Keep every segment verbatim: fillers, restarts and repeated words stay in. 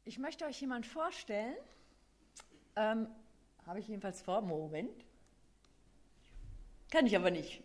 Ich möchte euch jemanden vorstellen. Ähm, habe ich jedenfalls vor. Moment. Kann ich aber nicht.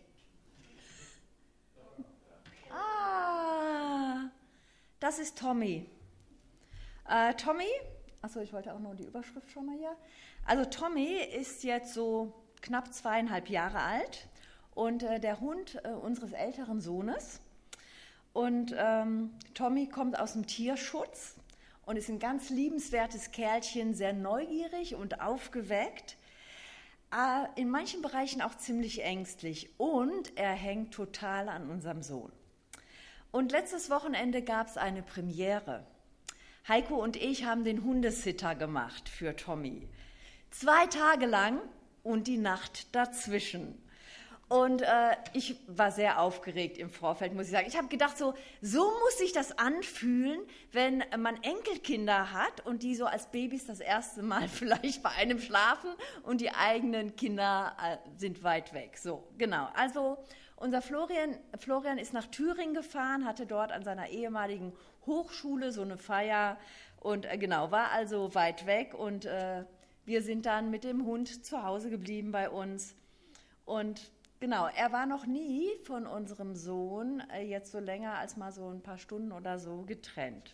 Ah, das ist Tommy. Äh, Tommy, achso, ich wollte auch noch die Überschrift schon mal hier. Also Tommy ist jetzt so knapp zweieinhalb Jahre alt und äh, der Hund äh, unseres älteren Sohnes. Und ähm, Tommy kommt aus dem Tierschutz und ist ein ganz liebenswertes Kerlchen, sehr neugierig und aufgeweckt, äh, in manchen Bereichen auch ziemlich ängstlich und er hängt total an unserem Sohn. Und letztes Wochenende gab es eine Premiere. Heiko und ich haben den Hundesitter gemacht für Tommy. Zwei Tage lang und die Nacht dazwischen. Und äh, ich war sehr aufgeregt im Vorfeld, muss ich sagen. Ich habe gedacht, so, so muss sich das anfühlen, wenn man Enkelkinder hat und die so als Babys das erste Mal vielleicht bei einem schlafen und die eigenen Kinder äh, sind weit weg. So, genau. Also unser Florian, Florian ist nach Thüringen gefahren, hatte dort an seiner ehemaligen Hochschule so eine Feier und äh, genau, war also weit weg und äh, wir sind dann mit dem Hund zu Hause geblieben bei uns und genau, er war noch nie von unserem Sohn äh, jetzt so länger als mal so ein paar Stunden oder so getrennt.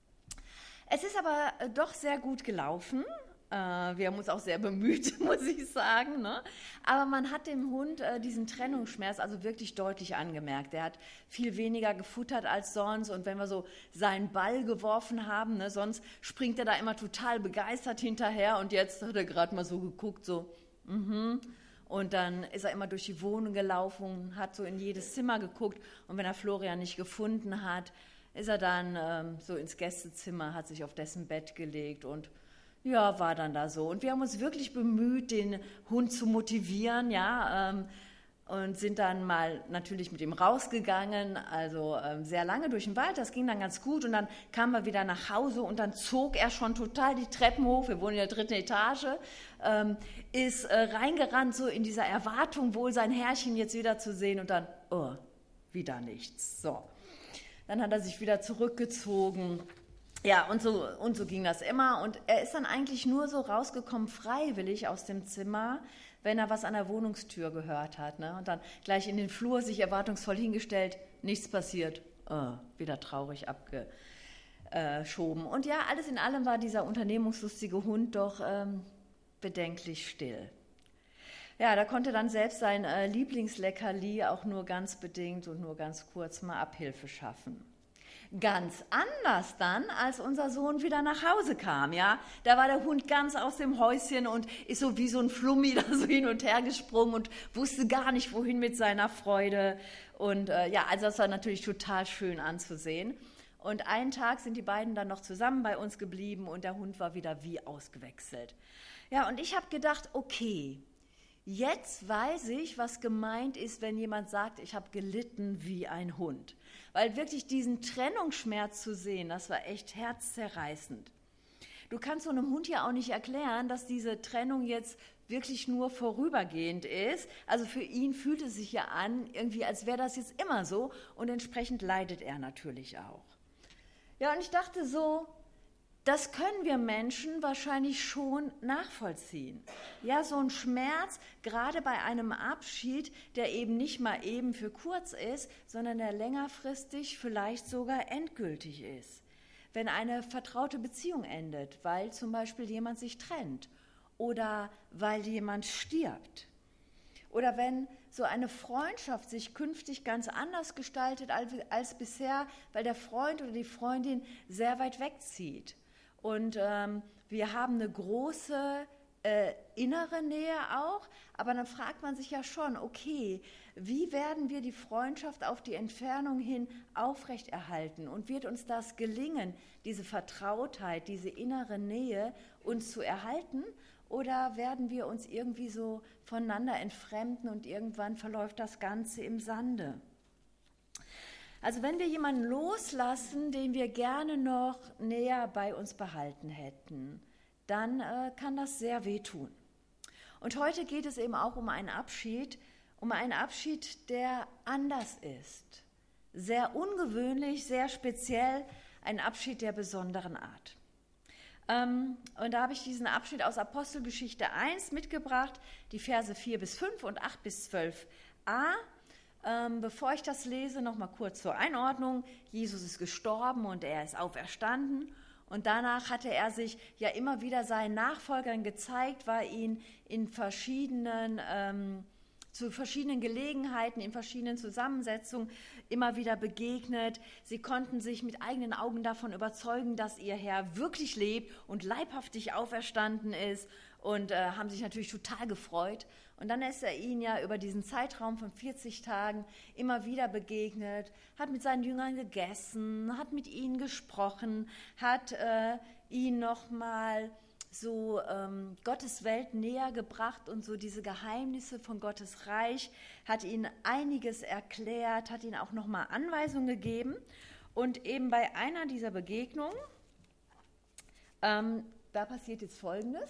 Es ist aber äh, doch sehr gut gelaufen. Äh, wir haben uns auch sehr bemüht, muss ich sagen. Ne? Aber man hat dem Hund äh, diesen Trennungsschmerz also wirklich deutlich angemerkt. Er hat viel weniger gefuttert als sonst und wenn wir so seinen Ball geworfen haben, ne, sonst springt er da immer total begeistert hinterher und jetzt hat er gerade mal so geguckt, so, mhm. Und dann ist er immer durch die Wohnung gelaufen, hat so in jedes Zimmer geguckt. Und wenn er Florian nicht gefunden hat, ist er dann ähm, so ins Gästezimmer, hat sich auf dessen Bett gelegt und ja, war dann da so. Und wir haben uns wirklich bemüht, den Hund zu motivieren, ja, ähm, und sind dann mal natürlich mit ihm rausgegangen, also ähm, sehr lange durch den Wald, das ging dann ganz gut und dann kamen wir wieder nach Hause und dann zog er schon total die Treppen hoch, wir wohnen in der dritten Etage, ähm, ist äh, reingerannt so in dieser Erwartung, wohl sein Herrchen jetzt wieder zu sehen und dann, oh, wieder nichts, so. Dann hat er sich wieder zurückgezogen. Ja, und so, und so ging das immer und er ist dann eigentlich nur so rausgekommen, freiwillig aus dem Zimmer, wenn er was an der Wohnungstür gehört hat. Ne? Und dann gleich in den Flur sich erwartungsvoll hingestellt, nichts passiert, oh, wieder traurig abgeschoben. Und ja, alles in allem war dieser unternehmungslustige Hund doch ähm, bedenklich still. Ja, da konnte dann selbst sein äh, Lieblingsleckerli auch nur ganz bedingt und nur ganz kurz mal Abhilfe schaffen. Ganz anders dann, als unser Sohn wieder nach Hause kam, ja. Da war der Hund ganz aus dem Häuschen und ist so wie so ein Flummi da so hin und her gesprungen und wusste gar nicht, wohin mit seiner Freude. Und äh, ja, also das war natürlich total schön anzusehen. Und einen Tag sind die beiden dann noch zusammen bei uns geblieben und der Hund war wieder wie ausgewechselt. Ja, und ich habe gedacht, okay, jetzt weiß ich, was gemeint ist, wenn jemand sagt, ich habe gelitten wie ein Hund. Weil wirklich diesen Trennungsschmerz zu sehen, das war echt herzzerreißend. Du kannst so einem Hund ja auch nicht erklären, dass diese Trennung jetzt wirklich nur vorübergehend ist. Also für ihn fühlt es sich ja an, irgendwie als wäre das jetzt immer so und entsprechend leidet er natürlich auch. Ja, und ich dachte so, das können wir Menschen wahrscheinlich schon nachvollziehen. Ja, so ein Schmerz, gerade bei einem Abschied, der eben nicht mal eben für kurz ist, sondern der längerfristig vielleicht sogar endgültig ist. Wenn eine vertraute Beziehung endet, weil zum Beispiel jemand sich trennt oder weil jemand stirbt. Oder wenn so eine Freundschaft sich künftig ganz anders gestaltet als, als bisher, weil der Freund oder die Freundin sehr weit wegzieht. Und ähm, wir haben eine große äh, innere Nähe auch, aber dann fragt man sich ja schon, okay, wie werden wir die Freundschaft auf die Entfernung hin aufrechterhalten? Und wird uns das gelingen, diese Vertrautheit, diese innere Nähe uns zu erhalten? Oder werden wir uns irgendwie so voneinander entfremden und irgendwann verläuft das Ganze im Sande? Also wenn wir jemanden loslassen, den wir gerne noch näher bei uns behalten hätten, dann äh, kann das sehr wehtun. Und heute geht es eben auch um einen Abschied, um einen Abschied, der anders ist. Sehr ungewöhnlich, sehr speziell, ein Abschied der besonderen Art. Ähm, und da habe ich diesen Abschnitt aus Apostelgeschichte eins mitgebracht, die Verse vier bis fünf und acht bis zwölf a. Ähm, bevor ich das lese, noch mal kurz zur Einordnung. Jesus ist gestorben und er ist auferstanden. Und danach hatte er sich ja immer wieder seinen Nachfolgern gezeigt, war ihnen in verschiedenen, ähm, zu verschiedenen Gelegenheiten, in verschiedenen Zusammensetzungen immer wieder begegnet. Sie konnten sich mit eigenen Augen davon überzeugen, dass ihr Herr wirklich lebt und leibhaftig auferstanden ist und äh, haben sich natürlich total gefreut. Und dann ist er ihnen ja über diesen Zeitraum von vierzig Tagen immer wieder begegnet, hat mit seinen Jüngern gegessen, hat mit ihnen gesprochen, hat äh, ihnen nochmal so ähm, Gottes Welt näher gebracht und so diese Geheimnisse von Gottes Reich, hat ihnen einiges erklärt, hat ihnen auch nochmal Anweisungen gegeben. Und eben bei einer dieser Begegnungen, ähm, da passiert jetzt Folgendes.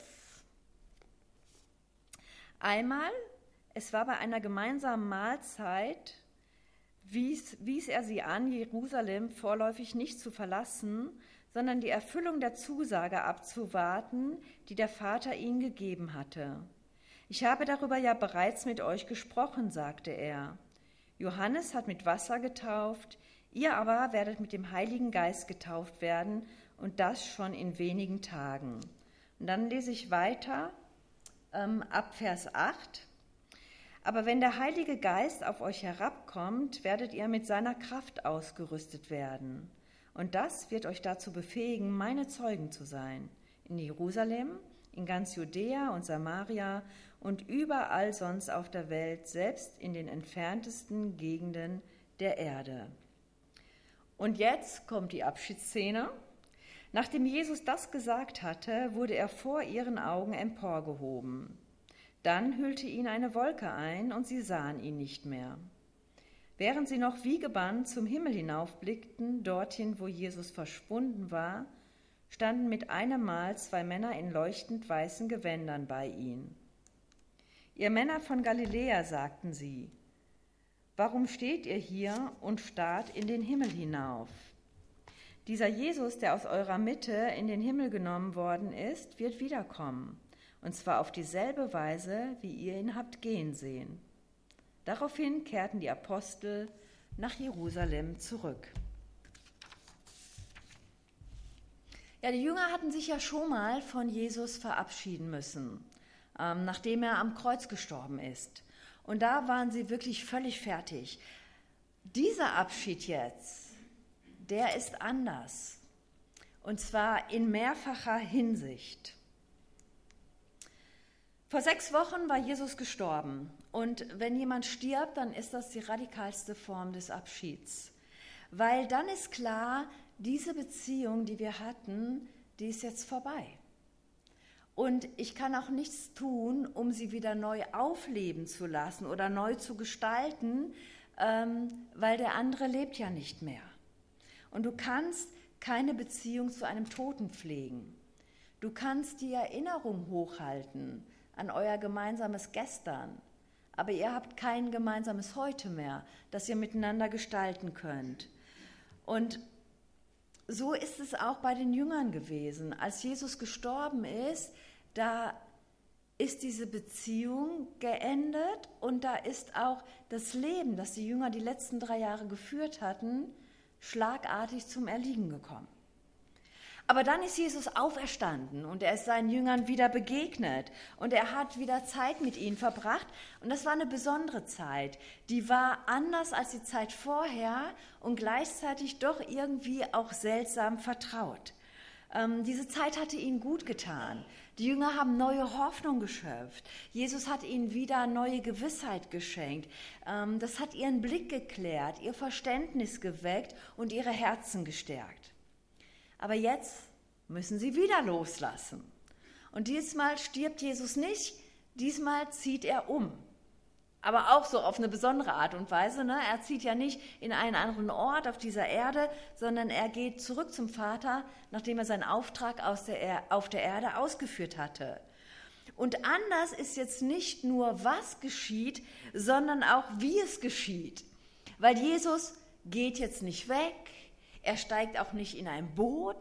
Einmal, es war bei einer gemeinsamen Mahlzeit, wies, wies er sie an, Jerusalem vorläufig nicht zu verlassen, sondern die Erfüllung der Zusage abzuwarten, die der Vater ihnen gegeben hatte. Ich habe darüber ja bereits mit euch gesprochen, sagte er. Johannes hat mit Wasser getauft, ihr aber werdet mit dem Heiligen Geist getauft werden, und das schon in wenigen Tagen. Und dann lese ich weiter ähm, ab Vers acht. Aber wenn der Heilige Geist auf euch herabkommt, werdet ihr mit seiner Kraft ausgerüstet werden. Und das wird euch dazu befähigen, meine Zeugen zu sein. In Jerusalem, in ganz Judäa und Samaria und überall sonst auf der Welt, selbst in den entferntesten Gegenden der Erde. Und jetzt kommt die Abschiedsszene. Nachdem Jesus das gesagt hatte, wurde er vor ihren Augen emporgehoben. Dann hüllte ihn eine Wolke ein und sie sahen ihn nicht mehr. Während sie noch wie gebannt zum Himmel hinaufblickten, dorthin, wo Jesus verschwunden war, standen mit einem Mal zwei Männer in leuchtend weißen Gewändern bei ihnen. Ihr Männer von Galiläa, sagten sie, warum steht ihr hier und starrt in den Himmel hinauf? Dieser Jesus, der aus eurer Mitte in den Himmel genommen worden ist, wird wiederkommen, und zwar auf dieselbe Weise, wie ihr ihn habt gehen sehen. Daraufhin kehrten die Apostel nach Jerusalem zurück. Ja, die Jünger hatten sich ja schon mal von Jesus verabschieden müssen, ähm, nachdem er am Kreuz gestorben ist. Und da waren sie wirklich völlig fertig. Dieser Abschied jetzt, der ist anders. Und zwar in mehrfacher Hinsicht. Vor sechs Wochen war Jesus gestorben. Und wenn jemand stirbt, dann ist das die radikalste Form des Abschieds. Weil dann ist klar, diese Beziehung, die wir hatten, die ist jetzt vorbei. Und ich kann auch nichts tun, um sie wieder neu aufleben zu lassen oder neu zu gestalten, ähm, weil der andere lebt ja nicht mehr. Und du kannst keine Beziehung zu einem Toten pflegen. Du kannst die Erinnerung hochhalten an euer gemeinsames Gestern. Aber ihr habt kein gemeinsames Heute mehr, das ihr miteinander gestalten könnt. Und so ist es auch bei den Jüngern gewesen. Als Jesus gestorben ist, da ist diese Beziehung geendet und da ist auch das Leben, das die Jünger die letzten drei Jahre geführt hatten, schlagartig zum Erliegen gekommen. Aber dann ist Jesus auferstanden und er ist seinen Jüngern wieder begegnet und er hat wieder Zeit mit ihnen verbracht und das war eine besondere Zeit. Die war anders als die Zeit vorher und gleichzeitig doch irgendwie auch seltsam vertraut. Ähm, diese Zeit hatte ihnen gut getan. Die Jünger haben neue Hoffnung geschöpft. Jesus hat ihnen wieder neue Gewissheit geschenkt. Ähm, das hat ihren Blick geklärt, ihr Verständnis geweckt und ihre Herzen gestärkt. Aber jetzt müssen sie wieder loslassen. Und diesmal stirbt Jesus nicht, diesmal zieht er um. Aber auch so auf eine besondere Art und Weise. Ne? Er zieht ja nicht in einen anderen Ort auf dieser Erde, sondern er geht zurück zum Vater, nachdem er seinen Auftrag aus der er- auf der Erde ausgeführt hatte. Und anders ist jetzt nicht nur, was geschieht, sondern auch, wie es geschieht. Weil Jesus geht jetzt nicht weg, er steigt auch nicht in ein Boot,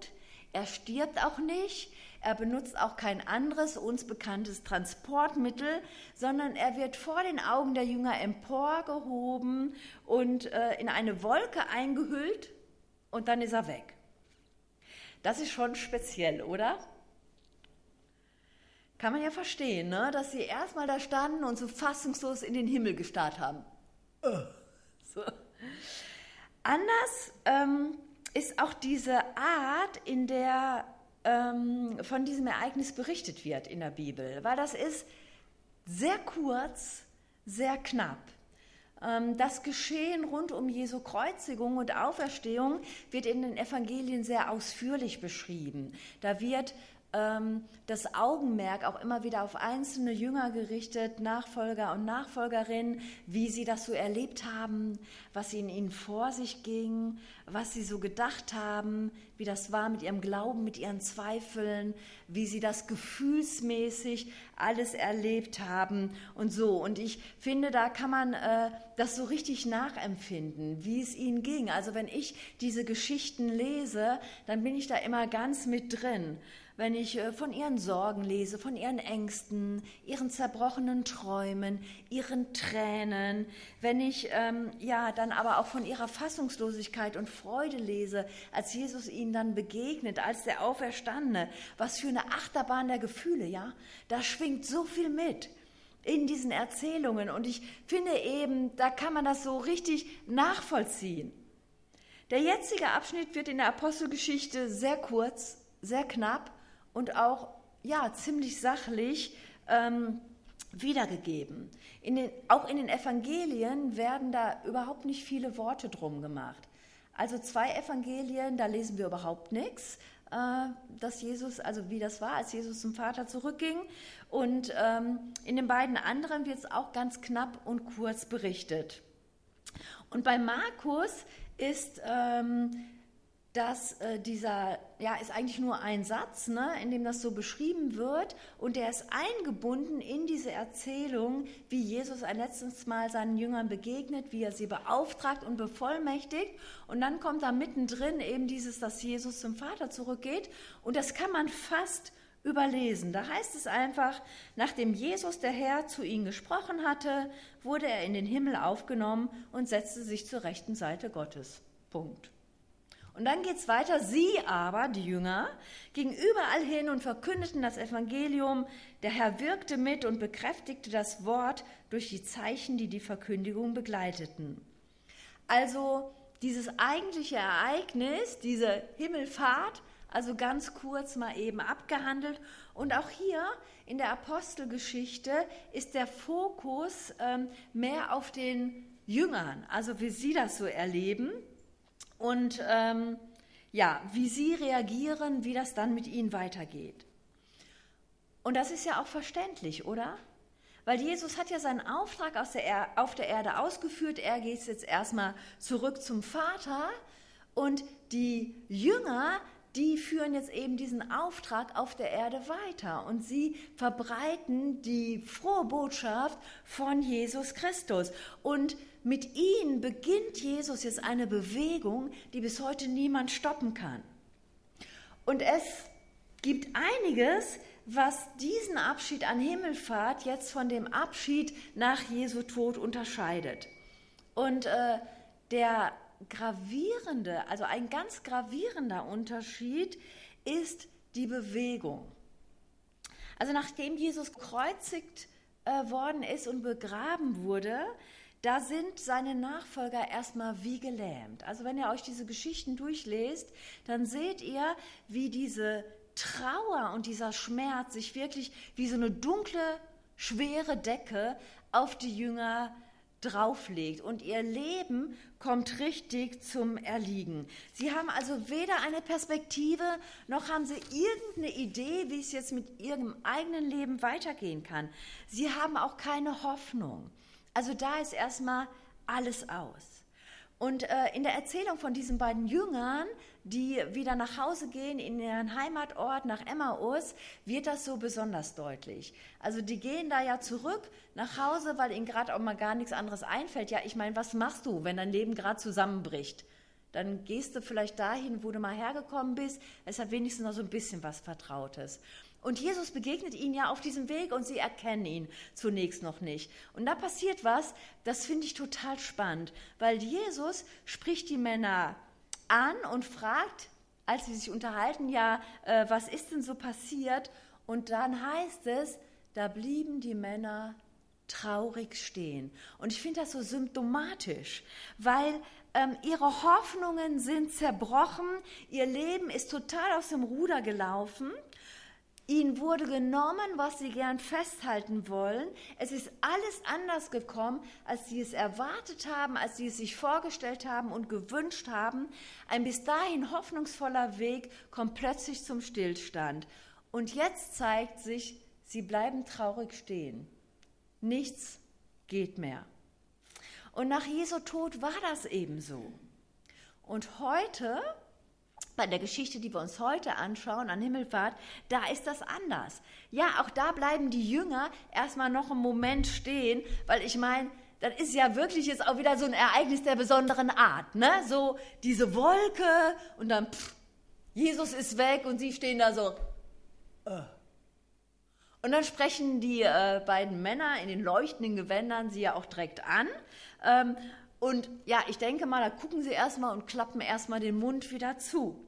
Er stirbt auch nicht, er benutzt auch kein anderes uns bekanntes Transportmittel, sondern er wird vor den Augen der Jünger emporgehoben und äh, in eine Wolke eingehüllt und dann ist er weg. Das ist schon speziell, oder? Kann man ja verstehen, ne? Dass sie erstmal da standen und so fassungslos in den Himmel gestarrt haben. So. Anders ähm, ist auch diese Art, in der ähm, von diesem Ereignis berichtet wird in der Bibel, weil das ist sehr kurz, sehr knapp. Ähm, das Geschehen rund um Jesu Kreuzigung und Auferstehung wird in den Evangelien sehr ausführlich beschrieben. Da wird ähm, das Augenmerk auch immer wieder auf einzelne Jünger gerichtet, Nachfolger und Nachfolgerinnen, wie sie das so erlebt haben, was in ihnen vor sich ging, was sie so gedacht haben, wie das war mit ihrem Glauben, mit ihren Zweifeln, wie sie das gefühlsmäßig alles erlebt haben und so. Und ich finde, da kann man äh, das so richtig nachempfinden, wie es ihnen ging. Also wenn ich diese Geschichten lese, dann bin ich da immer ganz mit drin. Wenn ich äh, von ihren Sorgen lese, von ihren Ängsten, ihren zerbrochenen Träumen, ihren Tränen, wenn ich ähm, ja dann aber auch von ihrer Fassungslosigkeit und Freude lese, als Jesus ihnen dann begegnet, als der Auferstandene, was für eine Achterbahn der Gefühle, ja, da schwingt so viel mit in diesen Erzählungen und ich finde eben, da kann man das so richtig nachvollziehen. Der jetzige Abschnitt wird in der Apostelgeschichte sehr kurz, sehr knapp und auch ja, ziemlich sachlich ähm, wiedergegeben. In den, auch in den Evangelien werden da überhaupt nicht viele Worte drum gemacht. Also zwei Evangelien, da lesen wir überhaupt nichts, äh, dass Jesus, also wie das war, als Jesus zum Vater zurückging. Und ähm, in den beiden anderen wird es auch ganz knapp und kurz berichtet. Und bei Markus ist ähm, dass äh, dieser, ja, ist eigentlich nur ein Satz, ne, in dem das so beschrieben wird und der ist eingebunden in diese Erzählung, wie Jesus ein letztes Mal seinen Jüngern begegnet, wie er sie beauftragt und bevollmächtigt und dann kommt da mittendrin eben dieses, dass Jesus zum Vater zurückgeht und das kann man fast überlesen. Da heißt es einfach, nachdem Jesus der Herr zu ihnen gesprochen hatte, wurde er in den Himmel aufgenommen und setzte sich zur rechten Seite Gottes. Punkt. Und dann geht es weiter, sie aber, die Jünger, gingen überall hin und verkündeten das Evangelium. Der Herr wirkte mit und bekräftigte das Wort durch die Zeichen, die die Verkündigung begleiteten. Also dieses eigentliche Ereignis, diese Himmelfahrt, also ganz kurz mal eben abgehandelt. Und auch hier in der Apostelgeschichte ist der Fokus ähm, mehr auf den Jüngern, also wie sie das so erleben. Und ähm, ja, wie sie reagieren, wie das dann mit ihnen weitergeht. Und das ist ja auch verständlich, oder? Weil Jesus hat ja seinen Auftrag aus der er- auf der Erde ausgeführt. Er geht jetzt erstmal zurück zum Vater. Und die Jünger, die führen jetzt eben diesen Auftrag auf der Erde weiter. Und sie verbreiten die frohe Botschaft von Jesus Christus. Und mit ihnen beginnt Jesus jetzt eine Bewegung, die bis heute niemand stoppen kann. Und es gibt einiges, was diesen Abschied an Himmelfahrt jetzt von dem Abschied nach Jesu Tod unterscheidet. Und äh, der gravierende, also ein ganz gravierender Unterschied ist die Bewegung. Also nachdem Jesus gekreuzigt äh, worden ist und begraben wurde, da sind seine Nachfolger erstmal wie gelähmt. Also wenn ihr euch diese Geschichten durchlest, dann seht ihr, wie diese Trauer und dieser Schmerz sich wirklich wie so eine dunkle, schwere Decke auf die Jünger drauflegt. Und ihr Leben kommt richtig zum Erliegen. Sie haben also weder eine Perspektive, noch haben sie irgendeine Idee, wie es jetzt mit ihrem eigenen Leben weitergehen kann. Sie haben auch keine Hoffnung. Also da ist erstmal alles aus. Und äh, in der Erzählung von diesen beiden Jüngern, die wieder nach Hause gehen in ihren Heimatort nach Emmaus, wird das so besonders deutlich. Also die gehen da ja zurück nach Hause, weil ihnen gerade auch mal gar nichts anderes einfällt. Ja, ich meine, was machst du, wenn dein Leben gerade zusammenbricht? dann gehst du vielleicht dahin, wo du mal hergekommen bist. Es hat wenigstens noch so ein bisschen was Vertrautes. Und Jesus begegnet ihnen ja auf diesem Weg und sie erkennen ihn zunächst noch nicht. Und da passiert was, das finde ich total spannend, weil Jesus spricht die Männer an und fragt, als sie sich unterhalten, ja, äh, was ist denn so passiert? Und dann heißt es, da blieben die Männer traurig stehen. Und ich finde das so symptomatisch, weil ähm, ihre Hoffnungen sind zerbrochen, ihr Leben ist total aus dem Ruder gelaufen, ihnen wurde genommen, was sie gern festhalten wollen. Es ist alles anders gekommen, als sie es erwartet haben, als sie es sich vorgestellt haben und gewünscht haben. Ein bis dahin hoffnungsvoller Weg kommt plötzlich zum Stillstand. Und jetzt zeigt sich, sie bleiben traurig stehen. Nichts geht mehr. Und nach Jesu Tod war das ebenso. Und heute, bei der Geschichte, die wir uns heute anschauen, an Himmelfahrt, da ist das anders. Ja, auch da bleiben die Jünger erstmal noch einen Moment stehen, weil ich meine, das ist ja wirklich jetzt auch wieder so ein Ereignis der besonderen Art, ne? So diese Wolke und dann, pff, Jesus ist weg und sie stehen da so. Äh. Und dann sprechen die äh, beiden Männer in den leuchtenden Gewändern sie ja auch direkt an. Ähm, und ja, ich denke mal, da gucken sie erstmal und klappen erstmal den Mund wieder zu.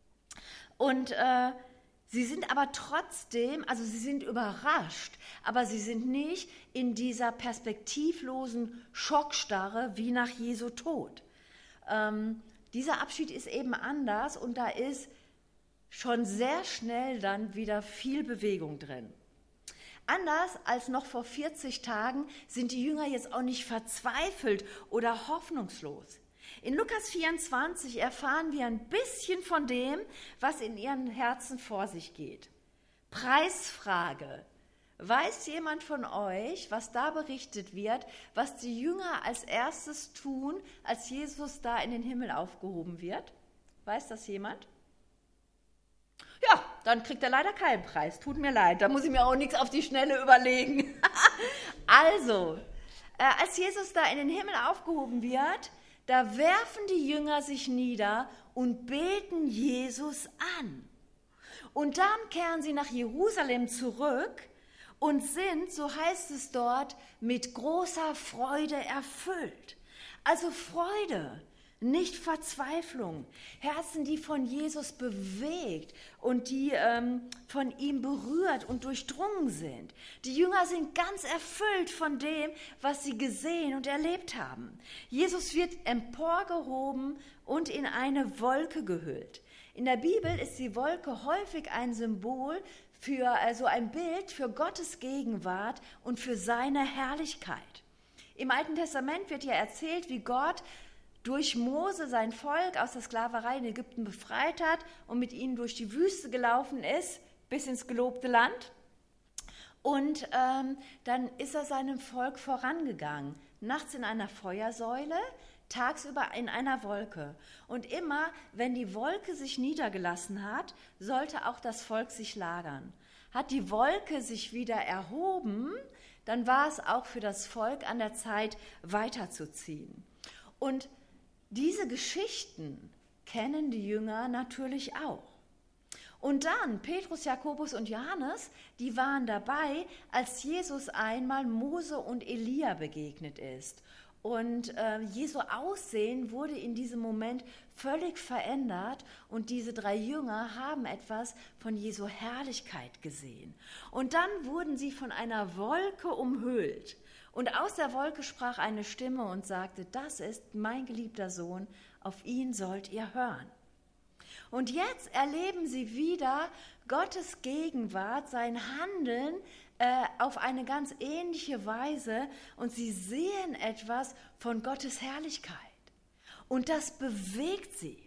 Und äh, sie sind aber trotzdem, also sie sind überrascht, aber sie sind nicht in dieser perspektivlosen Schockstarre wie nach Jesu Tod. Ähm, dieser Abschied ist eben anders und da ist schon sehr schnell dann wieder viel Bewegung drin. Anders als noch vor vierzig Tagen sind die Jünger jetzt auch nicht verzweifelt oder hoffnungslos. In Lukas vierundzwanzig erfahren wir ein bisschen von dem, was in ihren Herzen vor sich geht. Preisfrage. Weiß jemand von euch, was da berichtet wird, was die Jünger als erstes tun, als Jesus da in den Himmel aufgehoben wird? Weiß das jemand? Ja, dann kriegt er leider keinen Preis. Tut mir leid, da muss ich mir auch nichts auf die Schnelle überlegen. Also, äh, als Jesus da in den Himmel aufgehoben wird, da werfen die Jünger sich nieder und beten Jesus an. Und dann kehren sie nach Jerusalem zurück und sind, so heißt es dort, mit großer Freude erfüllt. Also Freude. Nicht Verzweiflung, Herzen, die von Jesus bewegt und die ähm, von ihm berührt und durchdrungen sind. Die Jünger sind ganz erfüllt von dem, was sie gesehen und erlebt haben. Jesus wird emporgehoben und in eine Wolke gehüllt. In der Bibel ist die Wolke häufig ein Symbol für, also ein Bild für Gottes Gegenwart und für seine Herrlichkeit. Im Alten Testament wird ja erzählt, wie Gott durch Mose sein Volk aus der Sklaverei in Ägypten befreit hat und mit ihnen durch die Wüste gelaufen ist, bis ins gelobte Land. Und ähm, dann ist er seinem Volk vorangegangen, nachts in einer Feuersäule, tagsüber in einer Wolke. Und immer, wenn die Wolke sich niedergelassen hat, sollte auch das Volk sich lagern. Hat die Wolke sich wieder erhoben, dann war es auch für das Volk an der Zeit, weiterzuziehen. Und diese Geschichten kennen die Jünger natürlich auch. Und dann, Petrus, Jakobus und Johannes, die waren dabei, als Jesus einmal Mose und Elia begegnet ist. Und äh, Jesu Aussehen wurde in diesem Moment völlig verändert und diese drei Jünger haben etwas von Jesu Herrlichkeit gesehen. Und dann wurden sie von einer Wolke umhüllt. Und aus der Wolke sprach eine Stimme und sagte, das ist mein geliebter Sohn, auf ihn sollt ihr hören. Und jetzt erleben sie wieder Gottes Gegenwart, sein Handeln äh, auf eine ganz ähnliche Weise und sie sehen etwas von Gottes Herrlichkeit. Und das bewegt sie.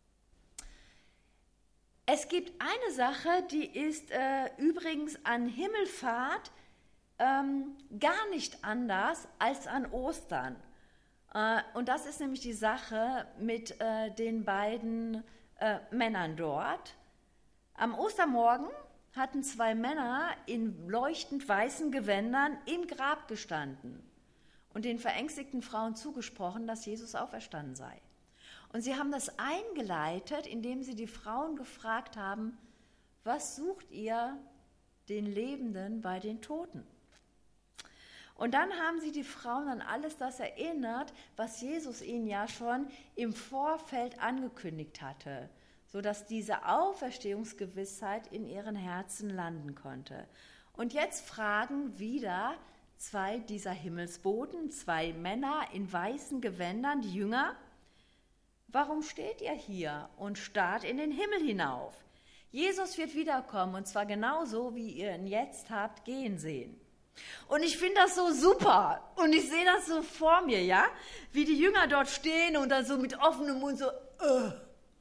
Es gibt eine Sache, die ist äh, übrigens an Himmelfahrt ähm, gar nicht anders als an Ostern. Äh, und das ist nämlich die Sache mit äh, den beiden äh, Männern dort. Am Ostermorgen hatten zwei Männer in leuchtend weißen Gewändern im Grab gestanden und den verängstigten Frauen zugesprochen, dass Jesus auferstanden sei. Und sie haben das eingeleitet, indem sie die Frauen gefragt haben, was sucht ihr den Lebenden bei den Toten? Und dann haben sie die Frauen an alles das erinnert, was Jesus ihnen ja schon im Vorfeld angekündigt hatte, sodass diese Auferstehungsgewissheit in ihren Herzen landen konnte. Und jetzt fragen wieder zwei dieser Himmelsboten, zwei Männer in weißen Gewändern, die Jünger, warum steht ihr hier und starrt in den Himmel hinauf? Jesus wird wiederkommen, und zwar genauso, wie ihr ihn jetzt habt gehen sehen. Und ich finde das so super und ich sehe das so vor mir, ja, wie die Jünger dort stehen und dann so mit offenem Mund so, uh.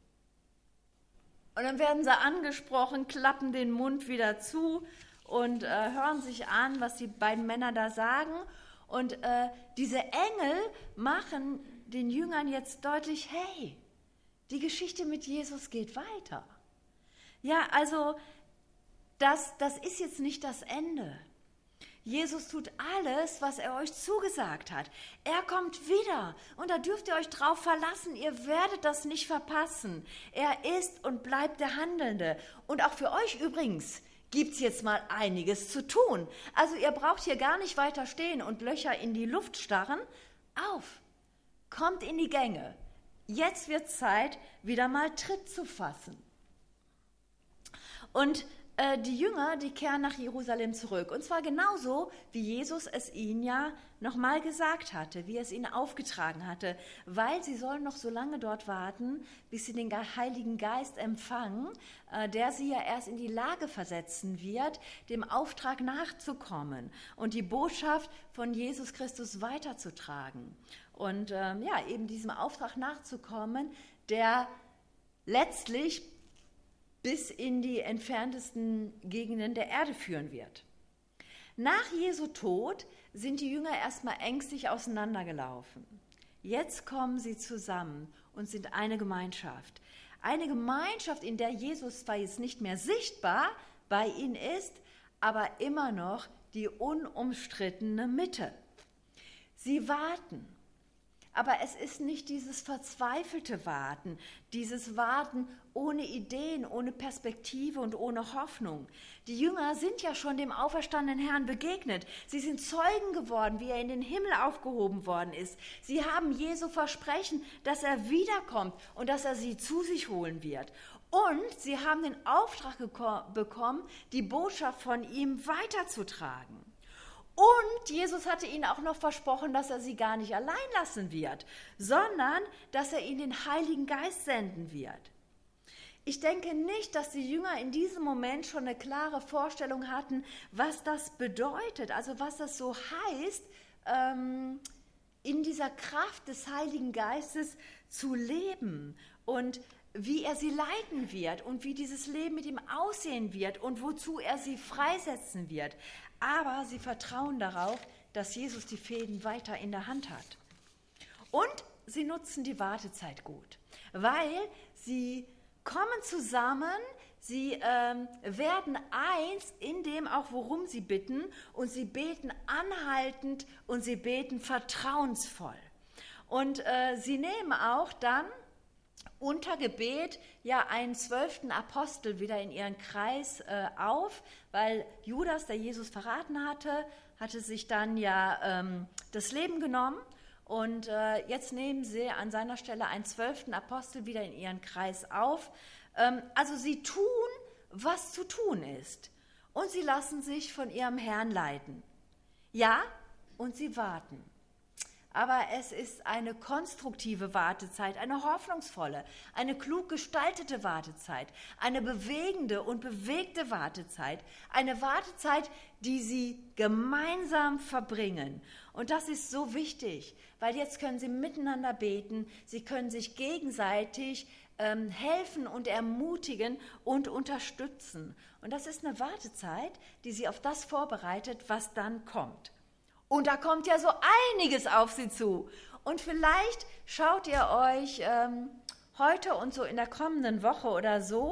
Und dann werden sie angesprochen, klappen den Mund wieder zu und äh, hören sich an, was die beiden Männer da sagen. Und äh, diese Engel machen den Jüngern jetzt deutlich, hey, die Geschichte mit Jesus geht weiter. Ja, also das, das ist jetzt nicht das Ende. Jesus tut alles, was er euch zugesagt hat. Er kommt wieder und da dürft ihr euch drauf verlassen. Ihr werdet das nicht verpassen. Er ist und bleibt der Handelnde. Und auch für euch übrigens gibt es jetzt mal einiges zu tun. Also ihr braucht hier gar nicht weiter stehen und Löcher in die Luft starren. Auf, kommt in die Gänge. Jetzt wird Zeit, wieder mal Tritt zu fassen. Und die Jünger, die kehren nach Jerusalem zurück. Und zwar genauso, wie Jesus es ihnen ja nochmal gesagt hatte, wie er es ihnen aufgetragen hatte, weil sie sollen noch so lange dort warten, bis sie den Heiligen Geist empfangen, der sie ja erst in die Lage versetzen wird, dem Auftrag nachzukommen und die Botschaft von Jesus Christus weiterzutragen. Und ähm, ja, eben diesem Auftrag nachzukommen, der letztlich bis in die entferntesten Gegenden der Erde führen wird. Nach Jesu Tod sind die Jünger erstmal ängstlich auseinandergelaufen. Jetzt kommen sie zusammen und sind eine Gemeinschaft. Eine Gemeinschaft, in der Jesus zwar jetzt nicht mehr sichtbar bei ihnen ist, aber immer noch die unumstrittene Mitte. Sie warten. Aber es ist nicht dieses verzweifelte Warten, dieses Warten ohne Ideen, ohne Perspektive und ohne Hoffnung. Die Jünger sind ja schon dem auferstandenen Herrn begegnet. Sie sind Zeugen geworden, wie er in den Himmel aufgehoben worden ist. Sie haben Jesu Versprechen, dass er wiederkommt und dass er sie zu sich holen wird. Und sie haben den Auftrag geko- bekommen, die Botschaft von ihm weiterzutragen. Und Jesus hatte ihnen auch noch versprochen, dass er sie gar nicht allein lassen wird, sondern dass er ihnen den Heiligen Geist senden wird. Ich denke nicht, dass die Jünger in diesem Moment schon eine klare Vorstellung hatten, was das bedeutet, also was das so heißt, ähm, in dieser Kraft des Heiligen Geistes zu leben und wie er sie leiten wird und wie dieses Leben mit ihm aussehen wird und wozu er sie freisetzen wird. Aber sie vertrauen darauf, dass Jesus die Fäden weiter in der Hand hat. Und sie nutzen die Wartezeit gut, weil sie kommen zusammen, sie ähm, werden eins in dem auch, worum sie bitten, und sie beten anhaltend und sie beten vertrauensvoll. Und äh, sie nehmen auch dann unter Gebet ja einen zwölften Apostel wieder in ihren Kreis äh, auf, weil Judas, der Jesus verraten hatte, hatte sich dann ja ähm, das Leben genommen und äh, jetzt nehmen sie an seiner Stelle einen zwölften Apostel wieder in ihren Kreis auf. Ähm, also sie tun, was zu tun ist und sie lassen sich von ihrem Herrn leiten. Ja, und sie warten. Aber es ist eine konstruktive Wartezeit, eine hoffnungsvolle, eine klug gestaltete Wartezeit, eine bewegende und bewegte Wartezeit, eine Wartezeit, die sie gemeinsam verbringen. Und das ist so wichtig, weil jetzt können sie miteinander beten, sie können sich gegenseitig ähm, helfen und ermutigen und unterstützen. Und das ist eine Wartezeit, die sie auf das vorbereitet, was dann kommt. Und da kommt ja so einiges auf sie zu. Und vielleicht schaut ihr euch ähm, heute und so in der kommenden Woche oder so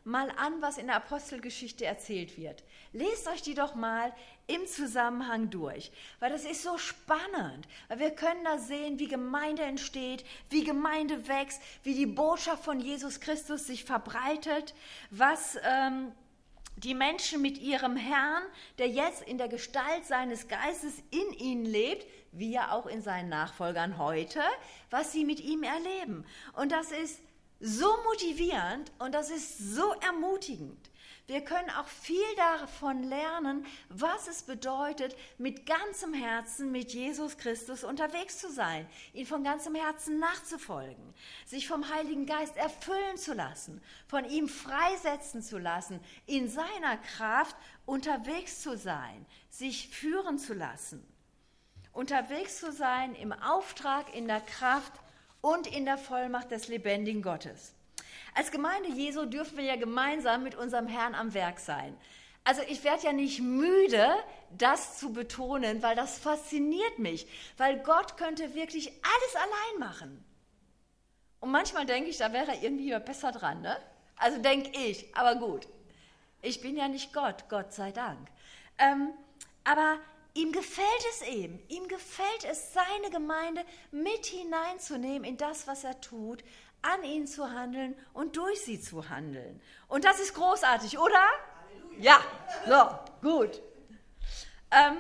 mal an, was in der Apostelgeschichte erzählt wird. Lest euch die doch mal im Zusammenhang durch, weil das ist so spannend. Weil wir können da sehen, wie Gemeinde entsteht, wie Gemeinde wächst, wie die Botschaft von Jesus Christus sich verbreitet, was ähm, die Menschen mit ihrem Herrn, der jetzt in der Gestalt seines Geistes in ihnen lebt, wie ja auch in seinen Nachfolgern heute, was sie mit ihm erleben. Und das ist so motivierend und das ist so ermutigend. Wir können auch viel davon lernen, was es bedeutet, mit ganzem Herzen mit Jesus Christus unterwegs zu sein, ihn von ganzem Herzen nachzufolgen, sich vom Heiligen Geist erfüllen zu lassen, von ihm freisetzen zu lassen, in seiner Kraft unterwegs zu sein, sich führen zu lassen, unterwegs zu sein im Auftrag, in der Kraft und in der Vollmacht des lebendigen Gottes. Als Gemeinde Jesu dürfen wir ja gemeinsam mit unserem Herrn am Werk sein. Also ich werde ja nicht müde, das zu betonen, weil das fasziniert mich, weil Gott könnte wirklich alles allein machen. Und manchmal denke ich, da wäre er irgendwie besser dran, ne? Also denke ich, aber gut. Ich bin ja nicht Gott, Gott sei Dank. Ähm, aber ihm gefällt es eben, ihm gefällt es, seine Gemeinde mit hineinzunehmen in das, was er tut, an ihnen zu handeln und durch sie zu handeln. Und das ist großartig, oder? Halleluja. Ja, so, gut. Ähm,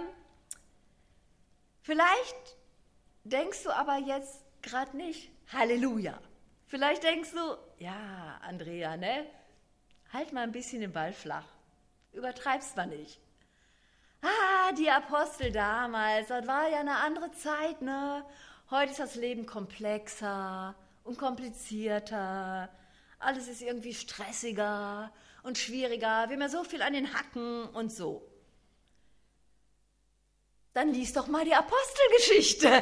vielleicht denkst du aber jetzt gerade nicht, Halleluja. Vielleicht denkst du, ja, Andrea, ne? Halt mal ein bisschen den Ball flach. Übertreib's mal nicht. Ah, die Apostel damals, das war ja eine andere Zeit, ne? Heute ist das Leben komplexer und komplizierter. Alles ist irgendwie stressiger und schwieriger. Wir haben ja so viel an den Hacken und so. Dann lies doch mal die Apostelgeschichte.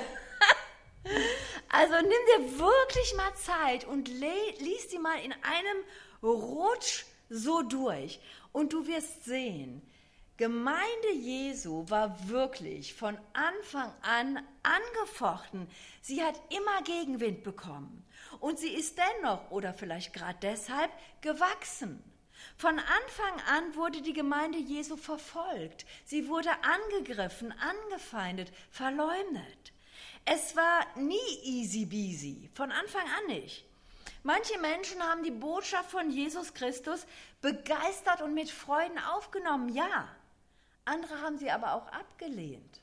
Also nimm dir wirklich mal Zeit und lies die mal in einem Rutsch so durch. Und du wirst sehen, Gemeinde Jesu war wirklich von Anfang an angefochten. Sie hat immer Gegenwind bekommen. Und sie ist dennoch, oder vielleicht gerade deshalb, gewachsen. Von Anfang an wurde die Gemeinde Jesu verfolgt. Sie wurde angegriffen, angefeindet, verleumdet. Es war nie easy peasy, von Anfang an nicht. Manche Menschen haben die Botschaft von Jesus Christus begeistert und mit Freuden aufgenommen, ja. Andere haben sie aber auch abgelehnt.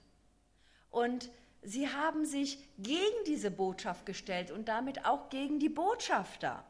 Und sie haben sich gegen diese Botschaft gestellt und damit auch gegen die Botschafter.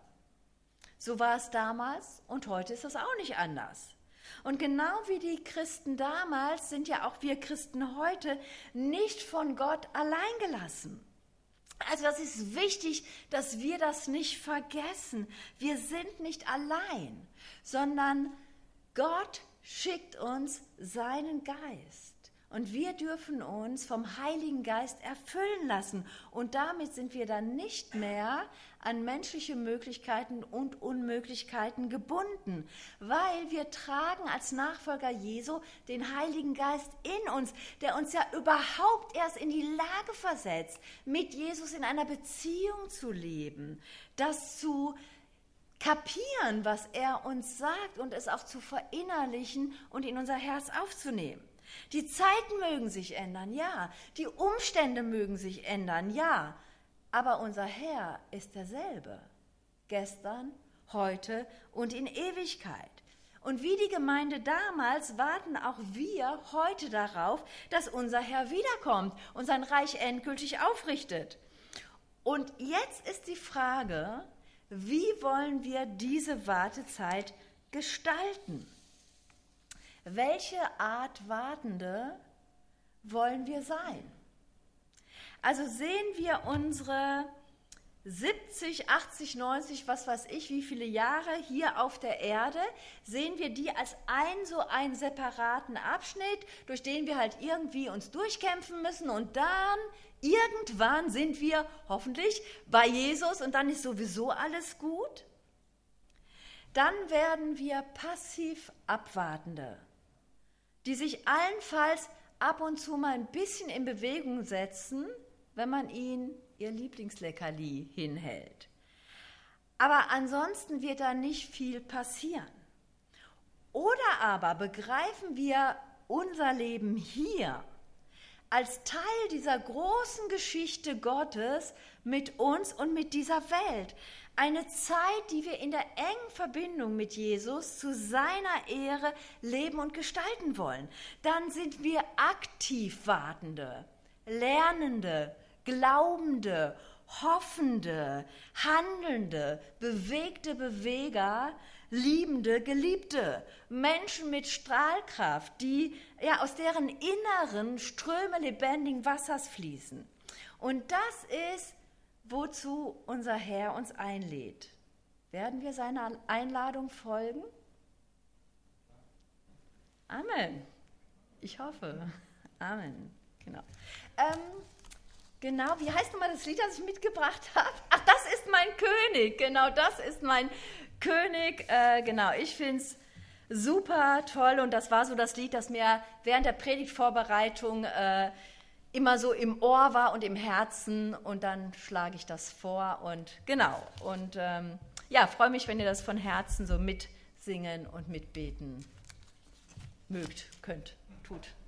So war es damals und heute ist es auch nicht anders. Und genau wie die Christen damals sind ja auch wir Christen heute nicht von Gott allein gelassen. Also das ist wichtig, dass wir das nicht vergessen. Wir sind nicht allein, sondern Gott schickt uns seinen Geist. Und wir dürfen uns vom Heiligen Geist erfüllen lassen. Und damit sind wir dann nicht mehr an menschliche Möglichkeiten und Unmöglichkeiten gebunden, weil wir tragen als Nachfolger Jesu den Heiligen Geist in uns, der uns ja überhaupt erst in die Lage versetzt, mit Jesus in einer Beziehung zu leben, das zu kapieren, was er uns sagt und es auch zu verinnerlichen und in unser Herz aufzunehmen. Die Zeiten mögen sich ändern, ja. Die Umstände mögen sich ändern, ja. Aber unser Herr ist derselbe. Gestern, heute und in Ewigkeit. Und wie die Gemeinde damals warten auch wir heute darauf, dass unser Herr wiederkommt und sein Reich endgültig aufrichtet. Und jetzt ist die Frage, wie wollen wir diese Wartezeit gestalten? Welche Art Wartende wollen wir sein? Also sehen wir unsere siebzig, achtzig, neunzig, was weiß ich, wie viele Jahre hier auf der Erde, sehen wir die als ein so einen separaten Abschnitt, durch den wir halt irgendwie uns durchkämpfen müssen und dann irgendwann sind wir hoffentlich bei Jesus und dann ist sowieso alles gut? Dann werden wir passiv Abwartende, die sich allenfalls ab und zu mal ein bisschen in Bewegung setzen, wenn man ihnen ihr Lieblingsleckerli hinhält. Aber ansonsten wird da nicht viel passieren. aber begreifen wir unser Leben hier als Teil dieser großen Geschichte Gottes mit uns und mit dieser Welt. Eine Zeit, die wir in der engen Verbindung mit Jesus zu seiner Ehre leben und gestalten wollen. Dann sind wir aktiv Wartende, Lernende, Glaubende, Hoffende, Handelnde, bewegte Beweger, Liebende, Geliebte, Menschen mit Strahlkraft, die ja aus deren Inneren Ströme lebendigen Wassers fließen. Und das ist, wozu unser Herr uns einlädt. Werden wir seiner Einladung folgen? Amen. Ich hoffe. Amen. Genau. Ähm, genau, wie heißt nochmal das Lied, das ich mitgebracht habe? Ach, das ist mein König. Genau, das ist mein König. Äh, genau, ich finde es super toll und das war so das Lied, das mir während der Predigtvorbereitung äh, immer so im Ohr war und im Herzen und dann schlage ich das vor und genau. Und ähm, ja, freue mich, wenn ihr das von Herzen so mitsingen und mitbeten mögt, könnt, tut.